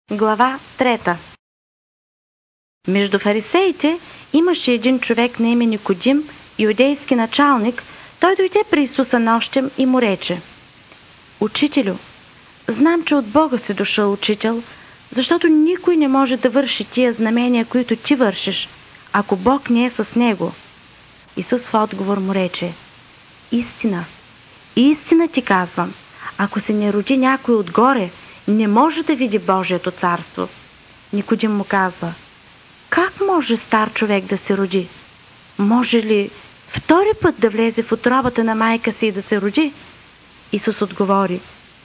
Глава 3. Между фарисеите имаше един човек на име Никодим, юдейски началник. Той дойде при Исуса нощем и му рече: „Учителю, знам, че от Бога си дошъл учител, защото никой не може да върши тия знамения, които ти вършиш, ако Бог не е с него.“ Исус в отговор му рече: „Истина, истина ти казвам, ако се не роди някой отгоре, не може да види Божието царство.“ Никодим му казва: „Как може стар човек да се роди? Може ли втори път да влезе в утробата на майка си и да се роди?“ Исус отговори: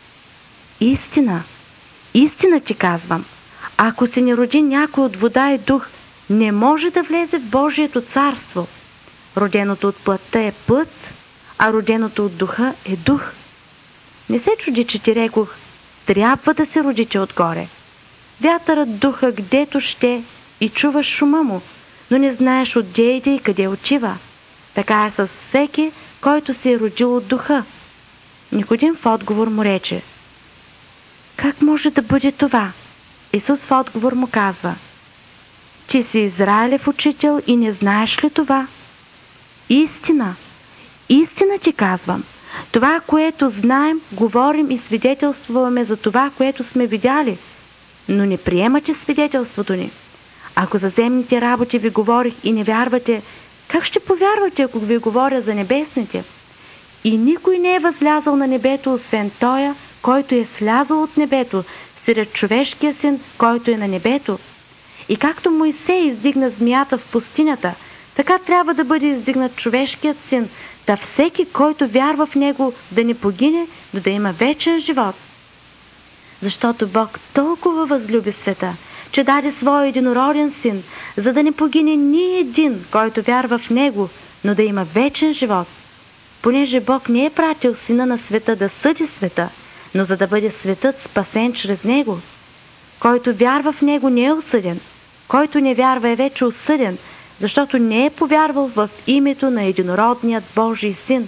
„Истина, истина ти казвам, ако се не роди някой от вода и дух, не може да влезе в Божието царство. Роденото от плътта е плът, а роденото от духа е дух. Не се чуди, че ти рекох: трябва да се родите отгоре. Вятърът духа гдето ще и чуваш шума му, но не знаеш отде иде и къде отива. Така е с всеки, който се е родил от духа.“ Никодим в отговор му рече: „Как може да бъде това?“ Исус в отговор му казва: „Ти си Израилев учител и не знаеш ли това? Истина, истина ти казвам, това, което знаем, говорим и свидетелствуваме за това, което сме видяли, но не приемате свидетелството ни. Ако за земните работи ви говорих и не вярвате, как ще повярвате, ако ви говоря за небесните? И никой не е възлязъл на небето, освен Тоя, който е слязъл от небето, сред човешкия син, който е на небето. И както Моисей издигна змията в пустинята, така трябва да бъде издигнат човешкият син, да всеки, който вярва в него, да не погине, но да има вечен живот. Защото Бог толкова възлюби света, че даде своя единороден син, за да не погине ни един, който вярва в него, но да има вечен живот. Понеже Бог не е пратил сина на света да съди света, но за да бъде светът спасен чрез него. Който вярва в него не е осъден, който не вярва е вече осъден, защото не е повярвал в името на единородният Божий син.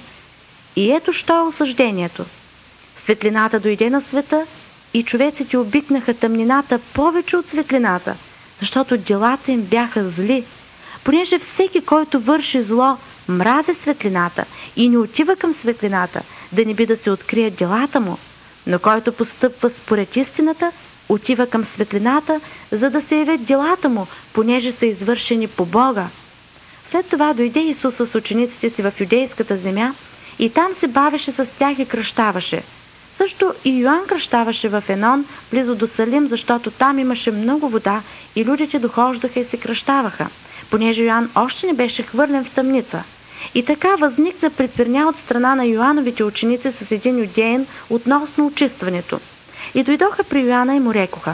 И ето що е осъждението. Светлината дойде на света и човеците обикнаха тъмнината повече от светлината, защото делата им бяха зли. Понеже всеки, който върши зло, мрази светлината и не отива към светлината, да не би да се открият делата му, но който постъпва според истината, отива към светлината, за да се явят делата му, понеже са извършени по Бога. След това дойде Исус с учениците си в юдейската земя и там се бавеше с тях и кръщаваше. Също и Йоан кръщаваше в Енон, близо до Салим, защото там имаше много вода и людите дохождаха и се кръщаваха, понеже Йоан още не беше хвърлен в тъмница. И така възникна препирня от страна на Йоановите ученици с един юдеин относно очистването. И дойдоха при Йоанна и му рекоха: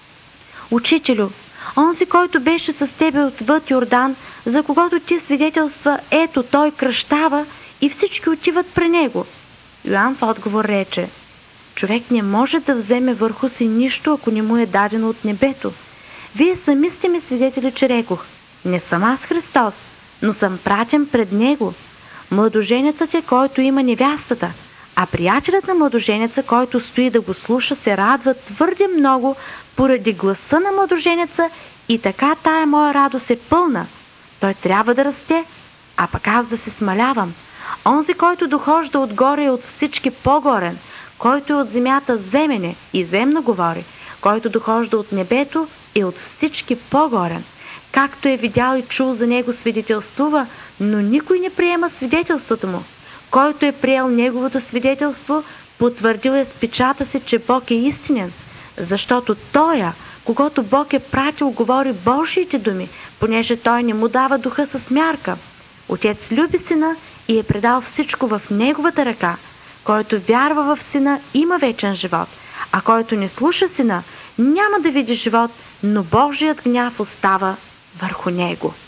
„Учителю, онзи, който беше с тебе отвъд Йордан, за когото ти свидетелства, ето той кръщава и всички отиват при него.“ Йоан в отговор рече: „Човек не може да вземе върху си нищо, ако не му е дадено от небето. Вие сами сте ми свидетели, че рекох: не съм аз Христос, но съм пратен пред него. Младоженецът е, който има невястата, а приятелят на младоженеца, който стои да го слуша, се радва твърде много поради гласа на младоженеца и така тая моя радост е пълна. Той трябва да расте, а пък аз да се смалявам. Онзи, който дохожда отгоре, е от всички по-горен, който е от земята земене и земно говори, който дохожда от небето е от всички по-горен. Както е видял и чул за него свидетелствува, но никой не приема свидетелството му. Който е приел неговото свидетелство, потвърдил е с печата си, че Бог е истинен, защото Тоя, когато Бог е пратил, говори Божиите думи, понеже Той не му дава духа с мярка. Отец люби Сина и е предал всичко в Неговата ръка. Който вярва в Сина, има вечен живот, а който не слуша Сина, няма да види живот, но Божият гняв остава върху него.“